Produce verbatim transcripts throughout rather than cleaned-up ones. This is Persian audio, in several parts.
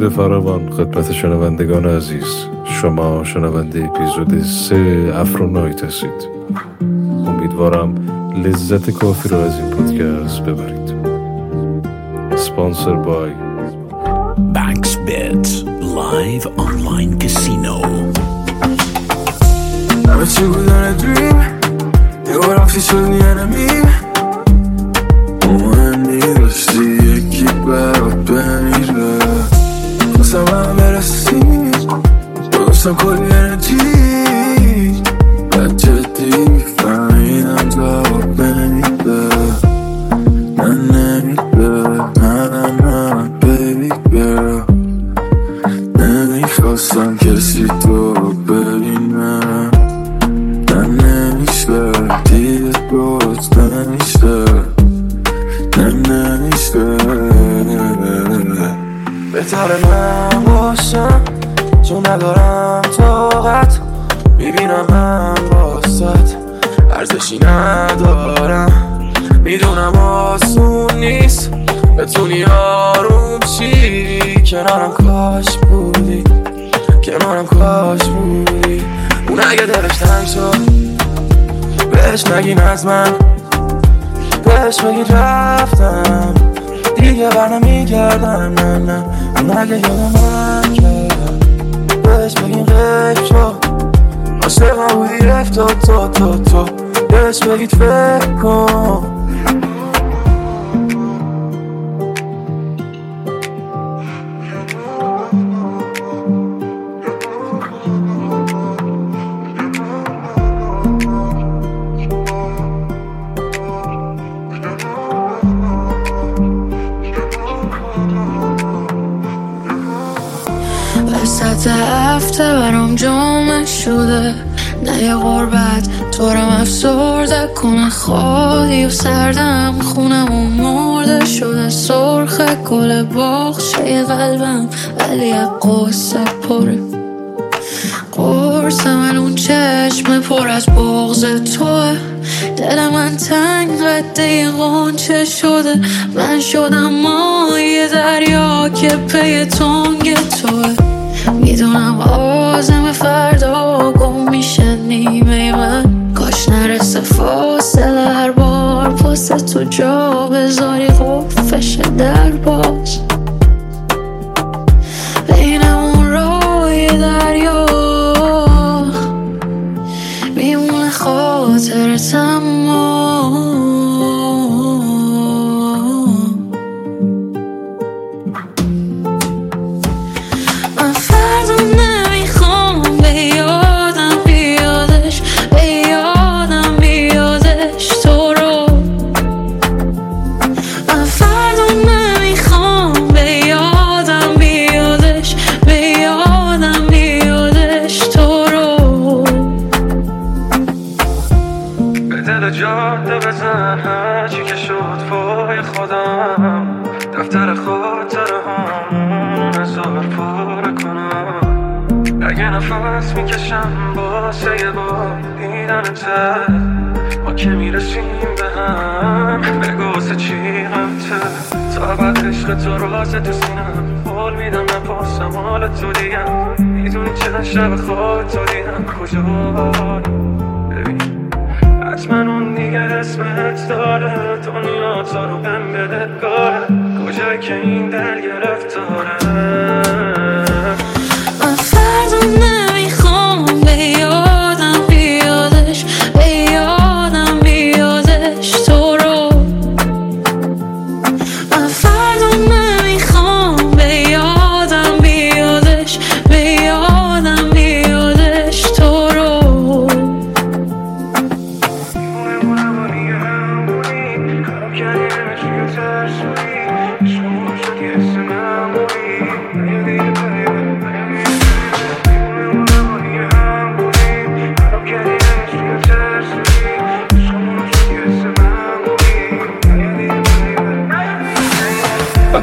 درود فراوان خدمت شنوندگان عزیز. شما شنونده اپیزود سه افرونایت هستید. امیدوارم لذت کافی رو از این پادکست ببرید. Sponsored by BaxBet Live Online Casino. I met you on a dream. You were off, you showed me enemy. مهمی داشتی یکی برات بمیره خواستم من برسی درستم کلی انرژی بچه دی میفهمیدم جواب نمیده من نمیده نه نه نه بیبی گرل نمیخواستم کسی تو ببینه نه نمیشه دیگه درست نمیشه نه نمیشه بهتره من باشم چون ندارم طاقت میبینم من باست ارزشی ندارم میدونم آسون نیست بتونی آروم چی کنارم کاش بودی کنارم کاش بودی اون اگه دلش تنگ شد بهش نگین از من بهش بگید رفتم دیگه بر نمیگردم نه نه اون اگه یادم من کرد بهش بگید غیب شد عاشقم بودی رفت تو تو تو تو بهش بگید فکر کن وسط هفته برام جمعه شده نه یه غربت طورم افسرده کنه خالی و سردم خونم و مرده شده سرخ گل باغچه قلبم ولی از قصه پره قرص من اون چشم پر از بغض توه دل من تنگ قده غنچه شده من شدم مایه دریا که پی تنگ توه میدونم آزم فردا گم میشه نیمه من کاش نرسه فاصله هر بار پاست تو جا بذاری قفش در باز بینمون رای دریا میمونه خاطرتم جاده بزن هرچی که شد فای خودم دفتر خاطره همون نزار پاره کنم اگه نفس میکشم باسه یه بار دیدنته ما که میرسیم به هم بگوسه چی غمته تا بعد عشق تو رازه تو سینم بول میدم نپاسم حال تو دیگم میدونی چه شب خواه تو دیدم کجا حتما اون دیگه اسمت داره دنیا تا رو بهم بده گاره کجایی که این دل گرفتاره من فردا نمیخوام به یادم بیادش به یادم بیادش تو رو من فردا نمیخوام به یادم بیادش به یادم بیادش تو رو شما شدی اسم نمونی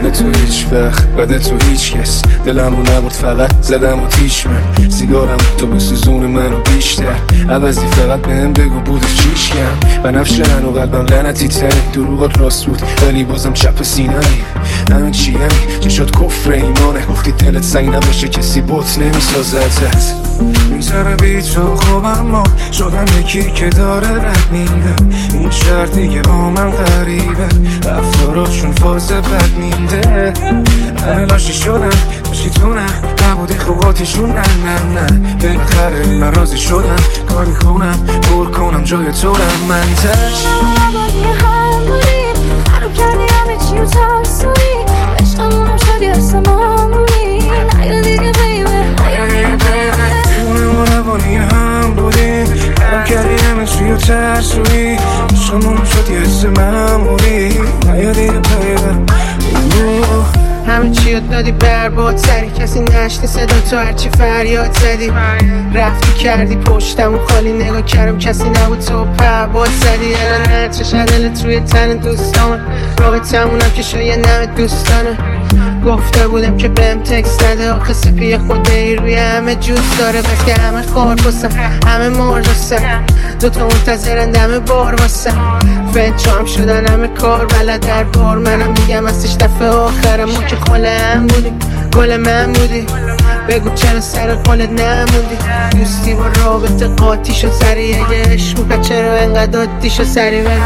قبل تو هیچ وقت بعد تو هیچ کس دلمو نبرد فقط زدم و تیش من سیگارم تو بسوزون منو بیشتر عوضی فقط بهم بگو بودش چیش کم بنفش من و قلبم لعنتی تره دروغات راست بود ولی بازم چپ سینه همین چی همی چشات کفر ایمانه گفتی دلت سنگ نباشه کسی بوت نمیسازتت میذاره بی تو خوب اما شدم یکی که داره رد میده این شهر دیگه با من غریبه رفتاراشون فاز بد میده همه لاشی شدن داشتی تو نه نبودی خوباتیشون نه نه نه بالاخره من راضی شدم کاری کنم پر کنم جای تو رم من تش نبادی هم بودی خراب کردی همه چی و ترسوی عشقمونم شدی حس من بودی نیا دیگه بیبه نیا دیگه بیبه اونم نبادی هم بودی خراب کردی همه چی و ترسوی عشقمونم شدی حس من بودی نیا دیگه بیبه همه چی رو دادی برباد سری کسی نشتی صدا تو هرچی فریاد زدی رفتی کردی پشتم و خالی نگاه کردم کسی نبود تو پرباد زدی الان هرچه شدلت روی تن دوستان رابطمونم که شاید نمه دوستانه گفته بودم که بهم تکست نده آخه سپی خوده ای روی همه جوز داره بس که همه خار بسن همه مار بسن دوتا منتظرن دم بار بسن فنچو هم شدن همه کار بلد در بار منم میگم ازش دفعه آخرم ما که خاله هم بودیم گل من بودی بگو چرا سر قولت نموندی دوستی با رابطه قاطی شد سری اگه عشق بود چرا انقدر عادی شد سری بگو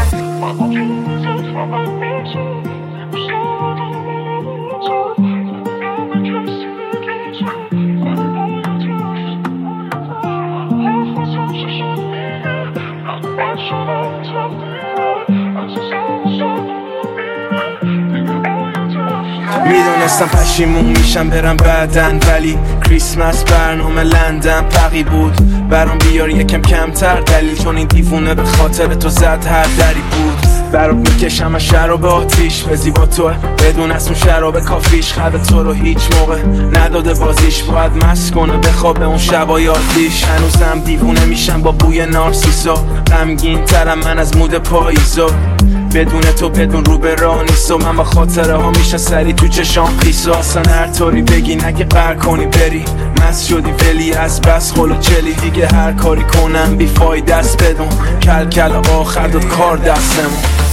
میدونستم پشیمون میشم برم بعدن ولی کریسمس برنامه لندن پقی بود برام بیار یکم کمتر دلیل چون این دیوونه به خاطر تو زد هر دری بود برات میکشم از شراب آتیش به زیبا تو بدون اسم شراب کافیش خب تو رو هیچ موقع نداده بازیش باید مست کنه بخواب اون شبای آتیش هنوزم دیوونه میشم با بوی نارسیسا غمگین ترم من از مود پاییزا بدون تو بدون رو به راه نیست و من با خاطره ها میشه سری تو چشام خیسو اصلا هر طوری بگی نگه قهر کنی بری مست شدی ولی از بس خلو چلی دیگه هر کاری کنم بی فایده است بدون کل کل آخر داد کار دستمون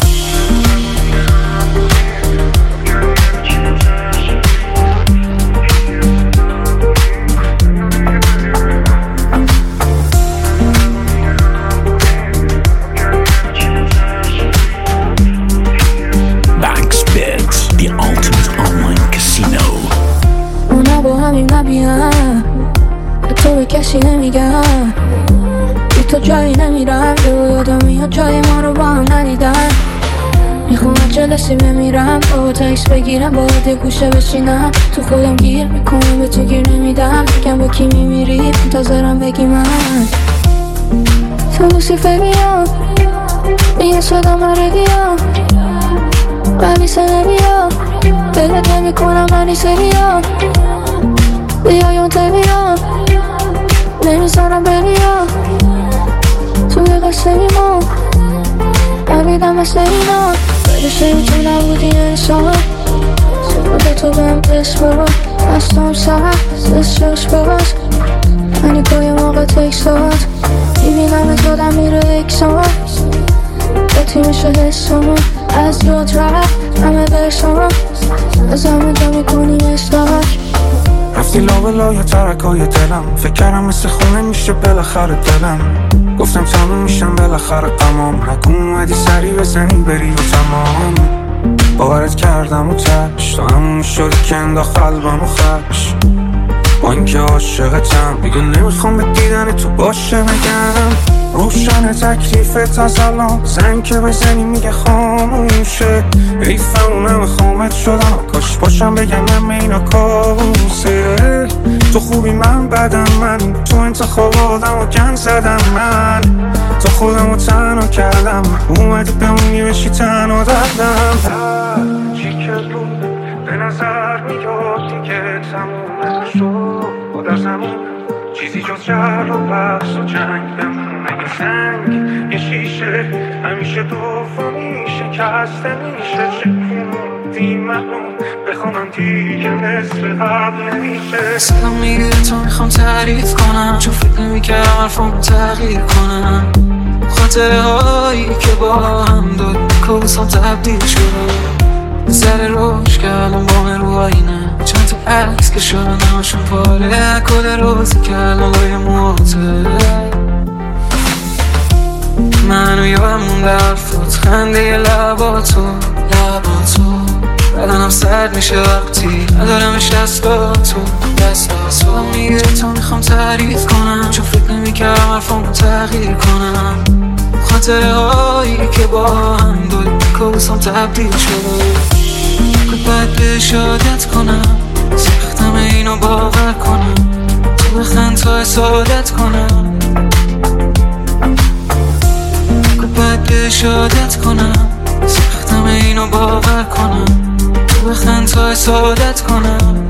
تو کسی نمیگم بی تو جایی نمیرم دو یادم میاد جای ما رو با هم ندیدم میخوام جلسی بمیرم با تکس بگیرم با ده گوشه بشینم تو خودم گیر میکنم به تو گیر نمیدم بگم با کی میمیری منتظرم بگی من تو موسیقی بیام میگه صدا مردیام قوی سنه بیام دلت نمی کنم منی سریام بیایون تبیام نمیذارم بریم توی قصه میمون نبیدم مثل اینا برسه تو نبودی انسان سفاده تو بهم دست بابا دستم سخت دستش بباز پنیکای موقع تکسات میبینم زادم میره اکسان بطی میشه حسامون از یاد رفت همه برسان از همه جا میکنی استاک رفتی لابلا ترکای دلم فکر کردم مثل خونه میشه بالاخره دلم گفتم تموم میشم بالاخره تمام نکن اومدی سری بزنی بری و تمام باورت کردم و تش تو همون شدی که انداخت قلبم و خش با اینکه عاشقتم دیگه نمیخوام به دیدن تو باشه بگم روشن تکلیفت از الان زنگ که بزنی میگه خاموشه حیفم اونم خامت شدم کاش باشم بگم من اینا کابوسه تو خوبی من بدم من تو انتخاب آدم و گن زدم من تو خودم رو تنها کردم اومدی بمونی بشی تنها دردم چی که بود به نظر میاد دیگه تمومه شد با در زمین چیزی جز جر و بحث و جنگ بمونه یه سنگ یه شیشه همیشه دوفا میشه کسته میشه چه کنم بودیم محروم بخوام دیگه مثل قبل نمیشه. صدام میگه تو میخوام تعریف کنم، چون فکر نمیکردم حرفامو تغییر کنم. خاطره هایی که با هم داد کوسام تبدیل شد، سر روش که الان با من رو آینه، چند تا عکس که شدن همشون پاره، کل روزی که الان لای موته. منو یادم مونده حرفات، خنده لباتو لباتو بدنم سرد میشه وقتی ندارمش دستاتو دستاتو. میگه تو میخوام تعریف کنم، چون فکر نمیکردم حرفامو تغییر کنم. خاطره هایی که با هم داد کوسام تبدیل شد، که باید بهش عادت کنم. سختم اینو باور کنم، تو بخند تا سعادت کنم. که باید بهش عادت کنم، سختم اینو باور کنم. تو بخند تا سعادت کنم.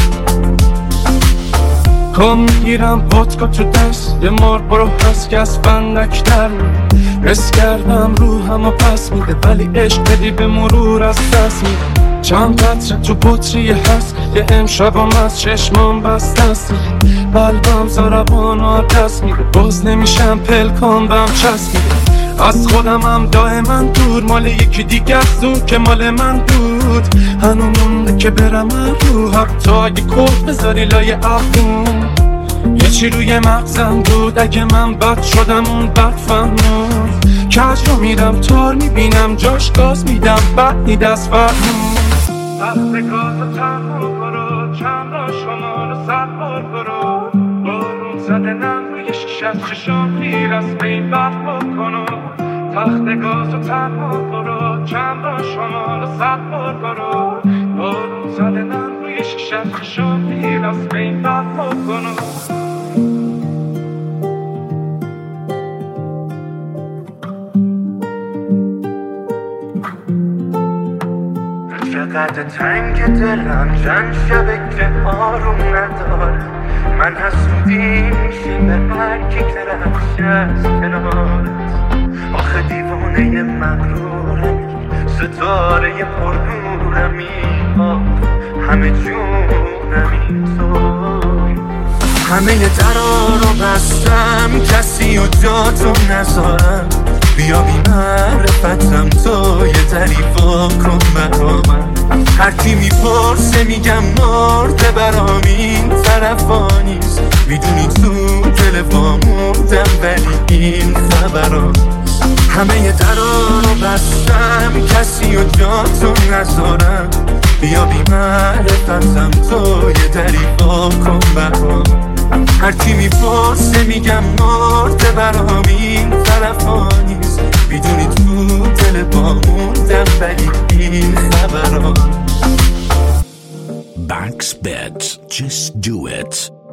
کام میگیرم ودکا تو دست، یه مار برو هست که از فندک در میده. رس کردم روحم و پس میده، ولی عشق بدی به مرور از دست میده. چند قطره تو بطری هست، یه امشبم از چشمام بست دست میده. قلبم زربان دست میده، باز نمیشم پلکام بهم چسب میده. از خودم هم دائما دور، مال یکی دیگه از اون که مال من بود. هنو مونده که برم رو، حتی اگه کف بذاری لای ابرون. یه چی روی مغزم بود، اگه من بد شدم اون بد فهمون. کج رو میرم تار میبینم جاش گاز میدم بد نی دست فرمون. وقت گاز و تنها برو، چند را شمال و صد بار برو. بارون زده نم روی شیشه از چشام خیر از بین بد بکنو. تخت گاز و تنها برو، چند را شمال و صد بار برو. بارون زده نم روی شیشه از چشام خیر از بین بد بکنو. چقدر تنگ دلم چند شبه که آروم نداره. من حسودی میشه به هر کی که رفت از کنارت. آخه دیوانه مغرورمی، ستاره پرنورمی، همه جونمی توی. همه درا رو بستم، کسی و جا تو نذارم. بیا بی معرفتم تو، یه دریفا کن برا من. هر کی میپرسه میگم مرده برام این طرفا نیست. میدونی تو دل واموندم ولی این خبرا. همه درا رو بستم، کسی و جا تو نذارم. بیا بی معرفتم تو، یه دریفا کن برا من. هر کی میپرسه میگم مرده برام این طرفا نیست. میدونی تو دل با موندم ولی این خبران. Back's Beds, just do it.